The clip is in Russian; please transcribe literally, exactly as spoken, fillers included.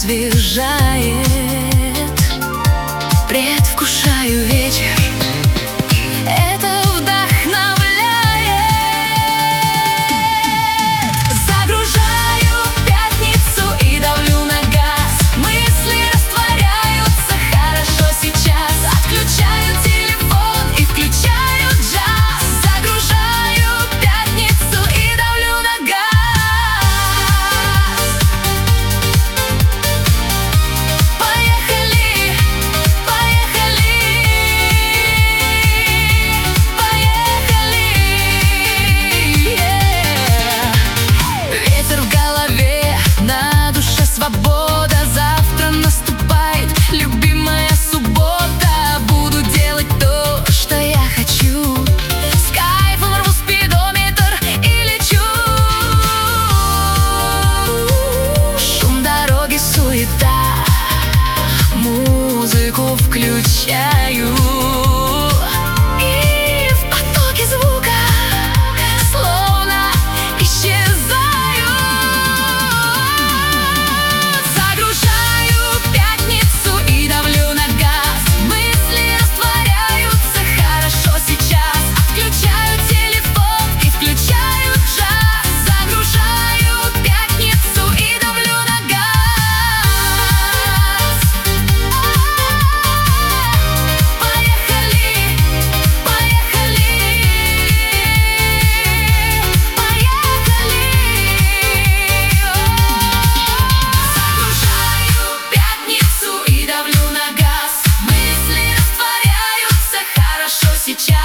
освежает. Предвкушаю вечер, это вдохновляет. Загружаю пятницу и давлю на газ. Мысли растворяются хорошо сейчас. Отключаю телефон и включаю джаз. Загружаю пятницу и давлю на газ. Поехали, поехали, поехали, yeah. Ветер в голове, на душе свобода. Завтра наступает любимая суббота. Буду делать то, что я хочу. С кайфом рву спидометр и лечу. Шум дороги, суета, музыку включаю. И в потоке звука словно исчезаю. Загружаю пятницу и давлю на газ. Мысли растворяются хорошо сейчас. Отключаю телефон и включаю джаз. Загружаю пятницу и давлю на газ. Поехали, поехали, поехали. Загружаю пятницу и давлю на газ. Мысли растворяются хорошо сейчас.